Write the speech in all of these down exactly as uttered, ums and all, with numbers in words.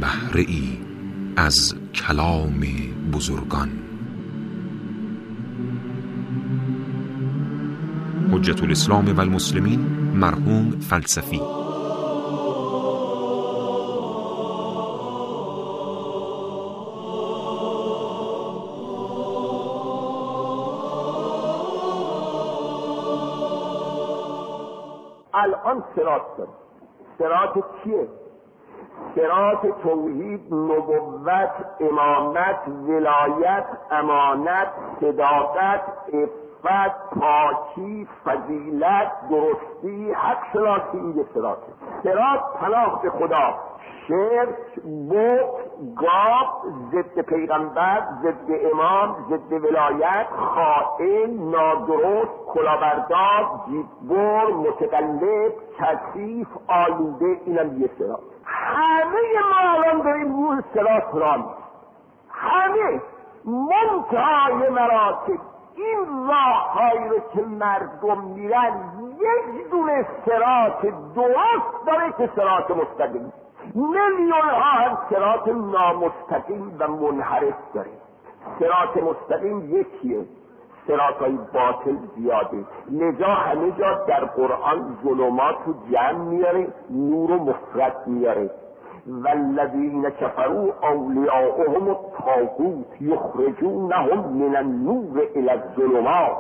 بهره ای از کلام بزرگان. حجت الاسلام و المسلمین مرحوم فلسفی. الان صراط داریم. صراط چیه؟ صراط توحید، نبوت، امامت، ولایت، امانت، صداقت، عفت، پاکی، فضیلت، درستی، حق شناسی. این صراط. صراط پناه به خدا، شرک، بت، گاو، ضد پیغمبر، ضد امام، ضد ولایت، خائن، نادرست، کلاهبردار، جیببر، متقلب، کثیف، آلوده. اینم یه صراط. همه ما الان داریم روی صراط راه میریم، همه. منتهای مراتب این راههایی رو که مردم میرن یک دونه صراط درست داره که صراط مستقیم. میلیون ها هم صراط نامستقیم و منحرف داره. صراط مستقیم یکیه، صراط های باطل زیاده. لذا همه جا در قرآن ظلمات رو جمع میاره، نور و مفرد میاره. والذین کفروا اولیاؤهم الطاغوت یخرجونهم من النور الی الظلمات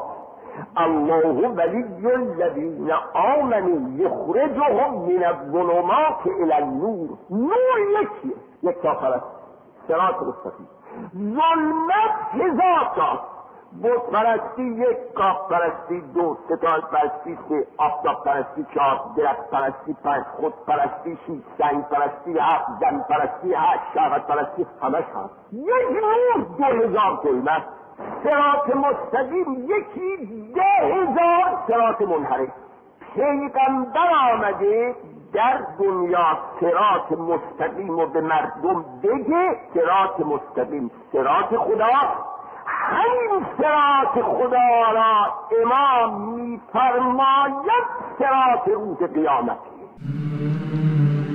الله ولی الذین آمنوا یخرجهم من الظلمات الی النور. نور یکیه، یک کافر. صراط مستقیم. ظلمت هزار تا، بت پرستی یک، گاو پرستی دو، ستاره پرستی سه، آفتاب پرستی چهار، درخت پرستی پنج، خود پرستی شش، سنگ پرستی هفت، زن پرستی هشت، شهوت پرستی همش هست. یک نور دو هزار ظلمت. صراط مستقیم یکی، ده هزار صراط منحرف. پیغمبر آمده در دنیا صراط مستقیم و به مردم بگه صراط مستقیم صراط خدا. همین صراط خدا را امام می‌فرماید صراط روز قیامت.